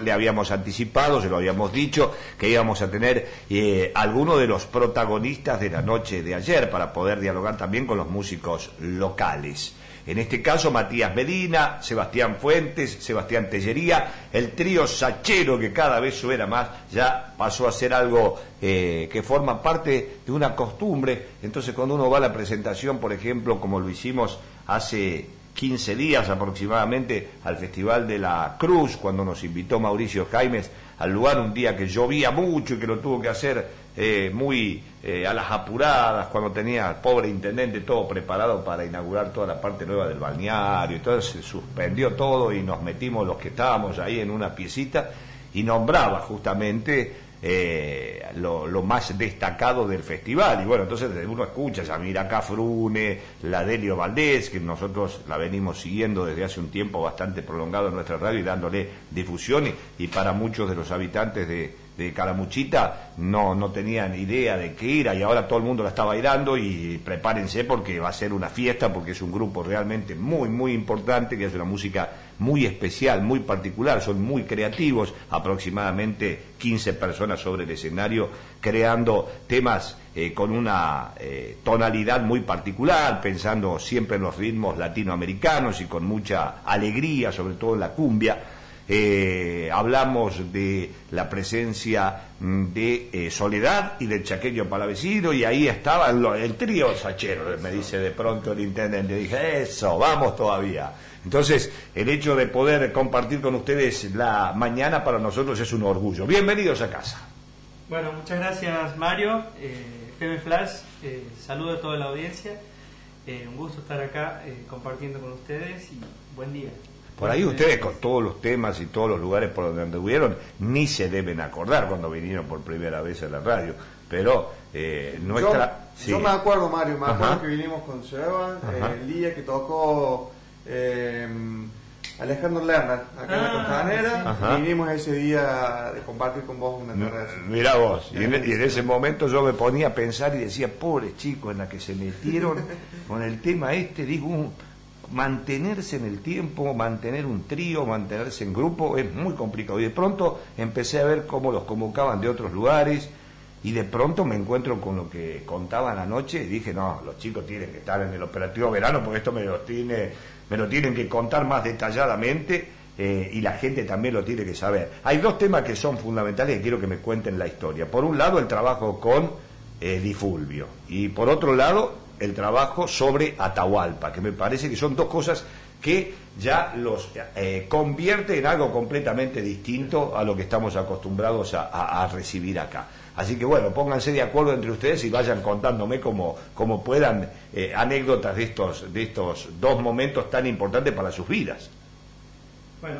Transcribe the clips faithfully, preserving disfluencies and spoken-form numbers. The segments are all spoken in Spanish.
le habíamos anticipado, se lo habíamos dicho, que íbamos a tener eh, algunos de los protagonistas de la noche de ayer para poder dialogar también con los músicos locales. En este caso, Matías Medina, Sebastián Fuentes, Sebastián Tellería, el trío sachero que cada vez suena más, ya pasó a ser algo eh, que forma parte de una costumbre. Entonces, cuando uno va a la presentación, por ejemplo, como lo hicimos hace quince días aproximadamente, al Festival de la Cruz, cuando nos invitó Mauricio Jaimes al lugar, un día que llovía mucho y que lo tuvo que hacer eh, muy eh, a las apuradas, cuando tenía al pobre intendente todo preparado para inaugurar toda la parte nueva del balneario, entonces se suspendió todo y nos metimos los que estábamos ahí en una piecita y nombraba justamente eh, lo, lo más destacado del festival. Y bueno, entonces uno escucha a Yamira Cafrune, la Delio Valdés, que nosotros la venimos siguiendo desde hace un tiempo bastante prolongado en nuestra radio y dándole difusión, y, y para muchos de los habitantes de, de Calamuchita no, no tenían idea de qué era, y ahora todo el mundo la está bailando, y prepárense porque va a ser una fiesta, porque es un grupo realmente muy, muy importante, que hace una música muy especial, muy particular, son muy creativos, aproximadamente quince personas sobre el escenario, creando temas eh, con una eh, tonalidad muy particular, pensando siempre en los ritmos latinoamericanos y con mucha alegría, sobre todo en la cumbia. Eh, hablamos de la presencia de eh, Soledad y del Chaqueño Palavecino, y ahí estaba el, el trío sachero, me dice de pronto el intendente. Dije, eso, vamos todavía. Entonces, el hecho de poder compartir con ustedes la mañana para nosotros es un orgullo. Bienvenidos a casa. Bueno, muchas gracias, Mario. eh, F M Flash, eh, saludo a toda la audiencia. eh, un gusto estar acá eh, compartiendo con ustedes, y buen día. Por ahí ustedes, con todos los temas y todos los lugares por donde anduvieron, ni se deben acordar cuando vinieron por primera vez a la radio, pero eh, nuestra... Yo, sí. yo me acuerdo, Mario, me acuerdo Ajá. que vinimos con Seba, eh, el día que tocó eh, Alejandro Lerner, acá Ah, en la Costanera, sí. vinimos ese día de compartir con vos una tarde. Mirá vos, y en, y en ese momento yo me ponía a pensar y decía, pobres chicos en la que se metieron con el tema este, digo, un... mantenerse en el tiempo, mantener un trío, mantenerse en grupo es muy complicado, y de pronto empecé a ver cómo los convocaban de otros lugares, y de pronto me encuentro con lo que contaban anoche y dije, no, los chicos tienen que estar en el operativo verano porque esto me lo tiene, me lo tienen que contar más detalladamente, eh, y la gente también lo tiene que saber. Hay dos temas que son fundamentales y quiero que me cuenten la historia. Por un lado, el trabajo con eh, Di Fulvio, y por otro lado el trabajo sobre Atahualpa, que me parece que son dos cosas que ya los eh, convierte en algo completamente distinto a lo que estamos acostumbrados a, a, a recibir acá. Así que bueno, pónganse de acuerdo entre ustedes y vayan contándome como, como puedan eh, anécdotas de estos, de estos dos momentos tan importantes para sus vidas. Bueno,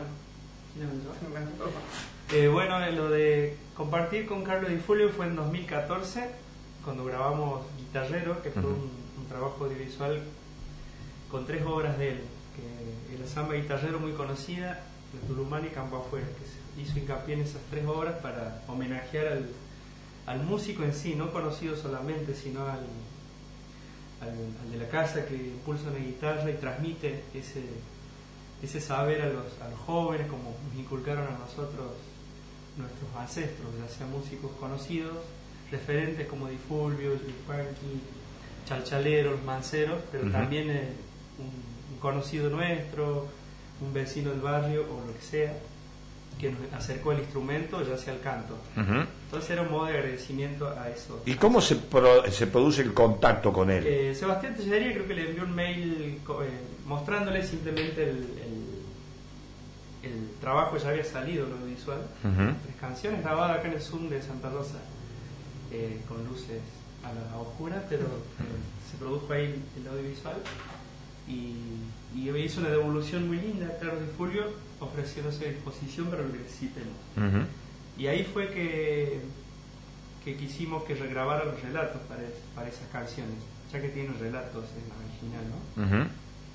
eh, bueno, lo de compartir con Carlos Di Fulvio fue en dos mil catorce, cuando grabamos Guitarrero, que fue uh-huh. un un trabajo audiovisual con tres obras de él, que es la samba Guitarrero, muy conocida, de Tucumán y Campo Afuera, que se hizo hincapié en esas tres obras para homenajear al, al músico en sí, no conocido solamente, sino al, al, al de la casa que impulsa una guitarra y transmite ese, ese saber a los, a los jóvenes, como nos inculcaron a nosotros nuestros ancestros, ya sean músicos conocidos, referentes como Di Fulvio, Yupanqui, Chalchalero, los Manceros, pero uh-huh. también eh, un, un conocido nuestro, un vecino del barrio o lo que sea, que nos acercó el instrumento, ya sea el canto. Uh-huh. Entonces era un modo de agradecimiento a eso. ¿Y cómo se, pro, se produce el contacto con él? Eh, Sebastián Tellería creo que le envió un mail eh, mostrándole simplemente el, el, el trabajo, ya había salido lo visual, uh-huh. tres canciones grabadas acá en el Zoom de Santa Rosa, eh, con luces a la oscura, pero eh, se produjo ahí el audiovisual, y, y hizo una devolución muy linda a Carlos Di Fulvio, ofreciéndose a disposición para lo que necesitemos. Uh-huh. Y ahí fue que, que quisimos que regrabara los relatos para, para esas canciones, ya que tiene relatos en la original, ¿no? Uh-huh.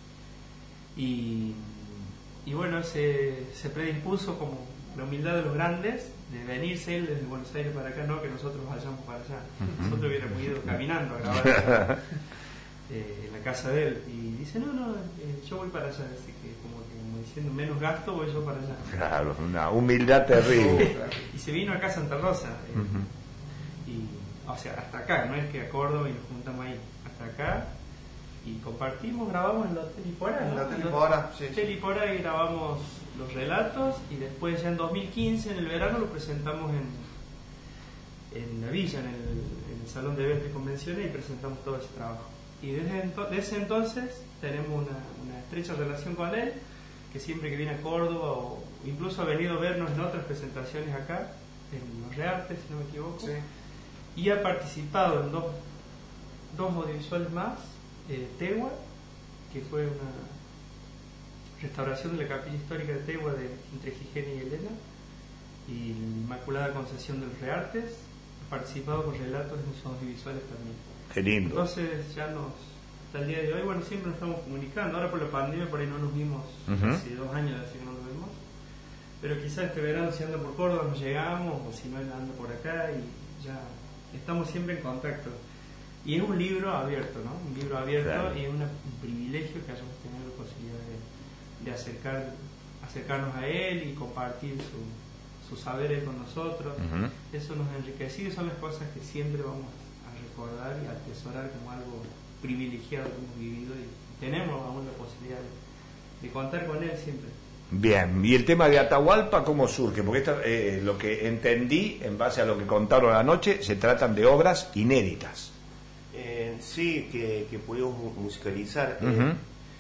Y, y bueno, se, se predispuso como la humildad de los grandes, de venirse él desde Buenos Aires para acá, no que nosotros vayamos para allá. Uh-huh. Nosotros hubiéramos ido caminando a grabar eh, en la casa de él. Y dice, no, no, eh, yo voy para allá. Así que como, que como diciendo menos gasto voy yo para allá. Claro, una humildad terrible. Y se vino acá a Santa Rosa. Eh, uh-huh. Y, o sea, hasta acá, no es que a Córdoba y nos juntamos ahí, hasta acá. Y compartimos, grabamos en el Hotel Ipora, ¿no? En el Hotel Ipora, sí. En el Hotel Ipora y grabamos los relatos y después ya en dos mil quince, en el verano, lo presentamos en, en la villa, en el, en el Salón de Eventos y Convenciones y presentamos todo ese trabajo. Y desde, ento- desde entonces tenemos una, una estrecha relación con él, que siempre que viene a Córdoba o incluso ha venido a vernos en otras presentaciones acá, en los Reartes, si no me equivoco, sí. Y ha participado en dos, dos audiovisuales más, eh, Tegua, que fue una restauración de la capilla histórica de Tegua de, entre Gijena y Elena, y Inmaculada Concepción de los Reartes. Ha participado con relatos en esos audiovisuales también. Qué lindo. Entonces ya nos, hasta el día de hoy, bueno, siempre nos estamos comunicando. Ahora por la pandemia por ahí no nos vimos, uh-huh. hace dos años así que no nos vemos. Pero quizás este verano si anda por Córdoba nos llegamos, o si no él anda por acá y ya estamos siempre en contacto. Y es un libro abierto, ¿no? Un libro abierto, claro. Y es una, un privilegio que hayamos tenido la posibilidad de, de acercar, acercarnos a él y compartir su, sus saberes con nosotros. Uh-huh. Eso nos ha enriquecido, son las cosas que siempre vamos a recordar y a atesorar como algo privilegiado que hemos vivido y tenemos aún la posibilidad de, de contar con él siempre. Bien, y el tema de Atahualpa, ¿cómo surge? Porque esta, eh, lo que entendí, en base a lo que contaron anoche, se tratan de obras inéditas. Eh, sí, que, que pudimos musicalizar. Uh-huh. eh,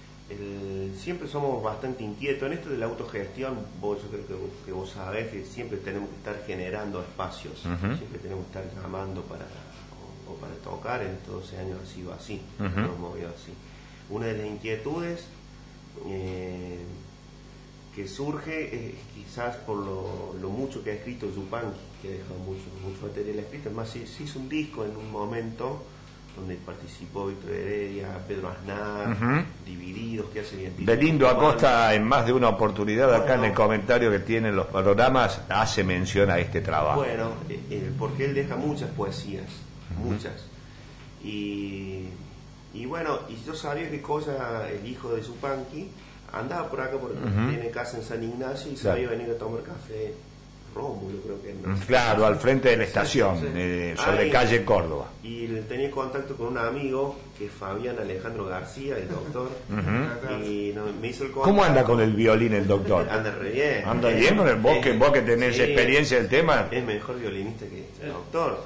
el, siempre somos bastante inquietos en esto de la autogestión. Vos, yo creo que, que vos sabés que siempre tenemos que estar generando espacios, uh-huh. siempre tenemos que estar llamando para o, o para tocar. En estos doce años ha sido así, uh-huh. nos hemos movido así. Una de las inquietudes eh, que surge es quizás por lo, lo mucho que ha escrito Yupanqui, que ha dejado mucho, mucho material escrito. Además se, se hizo un disco en un momento donde participó Víctor Heredia, Pedro Aznar, uh-huh. Divididos, que hace bien. Belindo Acosta, en más de una oportunidad, acá bueno, en el comentario que tienen los programas, hace mención a este trabajo. Bueno, eh, eh, porque él deja muchas poesías, uh-huh. muchas. Y, y bueno, y yo sabía que cosa, el hijo de Yupanqui, andaba por acá porque uh-huh. tiene casa en San Ignacio y claro. sabía venir a tomar café. Rómulo, creo que no. Claro, al frente de la estación, sí, sí. Eh, sobre Ahí, calle Córdoba. Y tenía contacto con un amigo que es Fabián Alejandro García, el doctor. Uh-huh. Y no, me hizo el contacto. ¿Cómo anda con el violín el doctor? Anda re bien. ¿Anda bien con el vos, que, vos que tenés sí, experiencia del tema? Es mejor violinista que el doctor.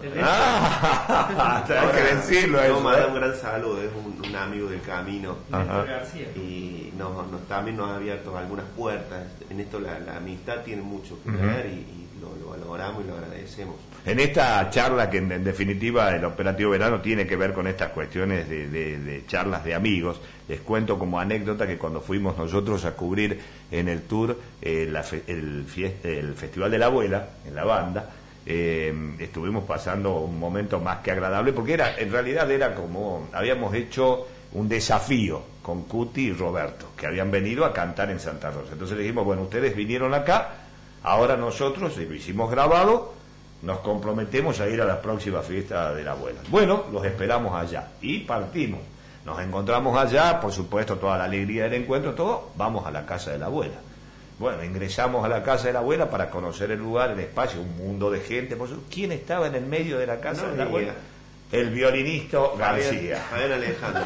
Ah, hay que decirlo no, eso. Me da un gran saludo, es un, un amigo del camino. Ajá. García. Y nos, nos, también nos ha abierto algunas puertas. En esto la, la amistad tiene mucho que uh-huh. ver y, y lo, lo valoramos y lo agradecemos. En esta charla, que en, en definitiva el operativo verano tiene que ver con estas cuestiones de, de, de charlas de amigos, les cuento como anécdota que cuando fuimos nosotros a cubrir en el tour eh, la fe, el, fiest, el Festival de la Abuela, en la banda, eh, estuvimos pasando un momento más que agradable, porque era en realidad era como, habíamos hecho un desafío con Cuti y Roberto, que habían venido a cantar en Santa Rosa. Entonces le dijimos, bueno, ustedes vinieron acá, ahora nosotros, y lo hicimos grabado, nos comprometemos a ir a la próxima fiesta de la abuela. Bueno, los esperamos allá y partimos. Nos encontramos allá, por supuesto, toda la alegría del encuentro, todo, vamos a la casa de la abuela. Bueno, ingresamos a la casa de la abuela para conocer el lugar, el espacio, un mundo de gente. Por supuesto, ¿quién estaba en el medio de la casa no, de la abuela? El violinista García. Javier Alejandro.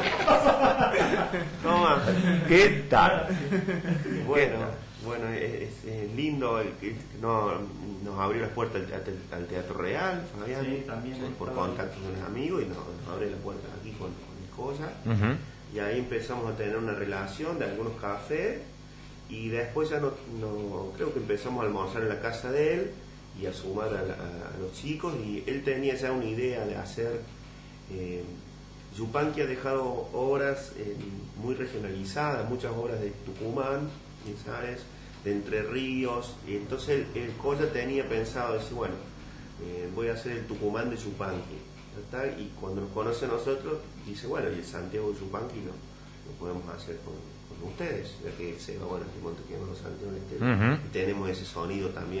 No más. ¿Qué tal? Bueno, bueno, es, es lindo, el que no, nos abrió las puertas al, al Teatro Real, Fabián, sí, también sí, por contacto con los amigos, y nos, nos abre las puertas aquí con, con el Colla. Uh-huh. Y ahí empezamos a tener una relación de algunos cafés, y después ya no, no creo que empezamos a almorzar en la casa de él y a sumar a, la, a los chicos, y él tenía ya una idea de hacer. Eh, Yupanqui ha dejado obras eh, muy regionalizadas, muchas obras de Tucumán, ¿sabes?, de Entre Ríos, y entonces el, el Colla tenía pensado decir, bueno, eh, voy a hacer el Tucumán de Yupanqui, ¿está? Y cuando nos conoce a nosotros dice, bueno, y el Santiago de Yupanqui lo, lo podemos hacer con, con ustedes, ya que se va, bueno, de Montequemano, Santiago del Estero, uh-huh. y tenemos ese sonido también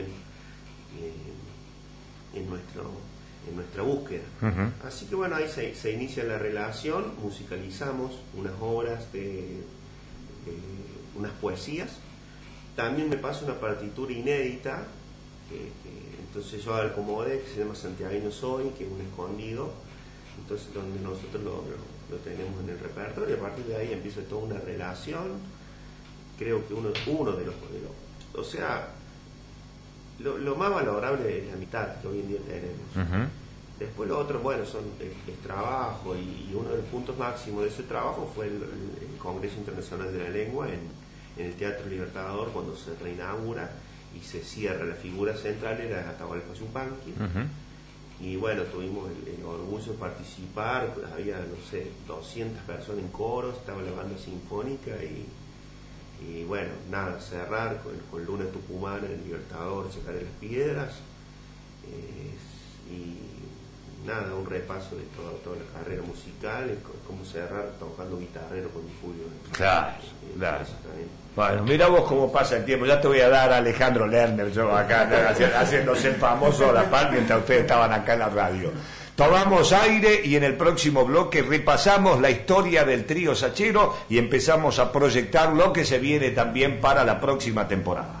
eh, en nuestro en nuestra búsqueda. Uh-huh. Así que bueno, ahí se, se inicia la relación, musicalizamos unas obras de, de unas poesías, también me pasa una partitura inédita, que, que entonces yo acomodé, que se llama Santiagueño Soy, que es un escondido, entonces donde nosotros lo, lo, lo tenemos en el repertorio, y a partir de ahí empieza toda una relación. Creo que uno, uno de los, de los o sea, lo, lo más valorable es la amistad que hoy en día tenemos. Uh-huh. Después lo otro, bueno, son es, es trabajo, y, y uno de los puntos máximos de ese trabajo fue el, el, el Congreso Internacional de la Lengua en, en el Teatro Libertador, cuando se reinaugura y se cierra. La figura central era Atahualpa Yupanqui. Uh-huh. Y bueno, tuvimos el, el orgullo de participar, había, no sé, doscientas personas en coros, estaba la banda sinfónica y, y bueno, nada, cerrar con, con Luna Tucumana, el Libertador, Chacaré las Piedras, eh, y nada, un repaso de toda, toda la carrera musical, cómo cerrar tocando guitarrero con Fulvio. Claro, eh, claro. Bueno, mira vos cómo pasa el tiempo. Ya te voy a dar a Alejandro Lerner, yo acá haciéndose el famoso La Paz mientras ustedes estaban acá en la radio. Tomamos aire y en el próximo bloque repasamos la historia del trío Sachero y empezamos a proyectar lo que se viene también para la próxima temporada.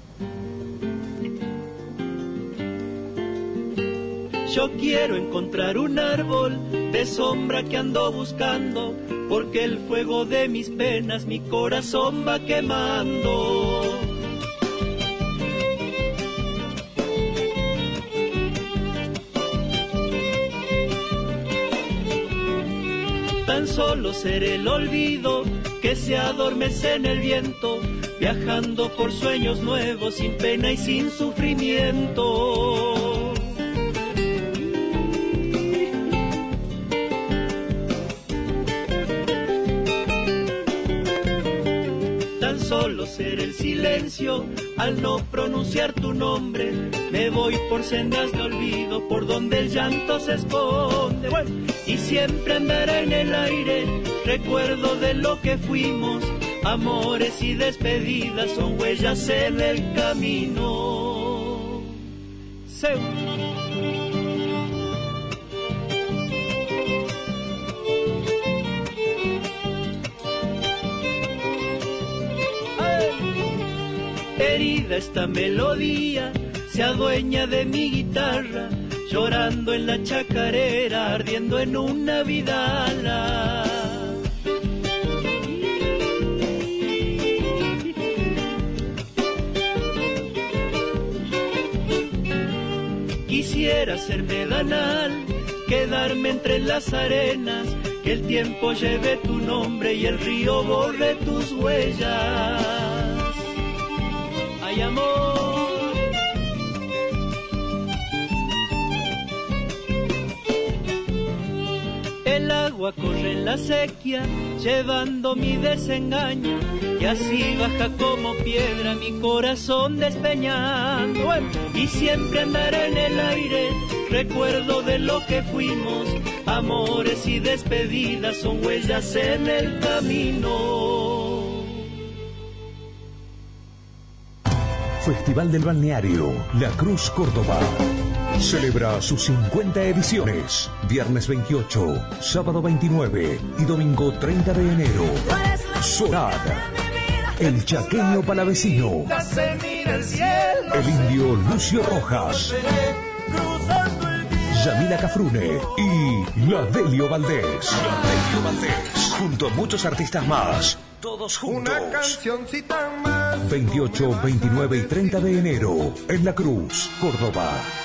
Yo quiero encontrar un árbol de sombra que ando buscando, porque el fuego de mis penas mi corazón va quemando. Tan solo seré el olvido que se adormece en el viento, viajando por sueños nuevos sin pena y sin sufrimiento. Solo ser el silencio al no pronunciar tu nombre. Me voy por sendas de olvido por donde el llanto se esconde. Bueno, y siempre andará en el aire recuerdo de lo que fuimos. Amores y despedidas son huellas en el camino. Seguro. Herida esta melodía, se adueña de mi guitarra, llorando en la chacarera, ardiendo en una vidala. Quisiera ser medanal, quedarme entre las arenas, que el tiempo lleve tu nombre y el río borre tus huellas. Ay, amor, el agua corre en la sequía, llevando mi desengaño, y así baja como piedra mi corazón despeñando. Bueno, y siempre andaré en el aire, recuerdo de lo que fuimos. Amores y despedidas son huellas en el camino. Festival del Balneario La Cruz Córdoba celebra sus cincuenta ediciones. Viernes veintiocho, sábado veintinueve y domingo treinta de enero. Sorad, el chaqueño palavecino, el indio Lucio Rojas, Yamila Cafrune y la Delio Valdés. La Delio Valdés, junto a muchos artistas más. Todos juntos. Una cancioncita más. veintiocho, veintinueve y treinta de enero en La Cruz, Córdoba.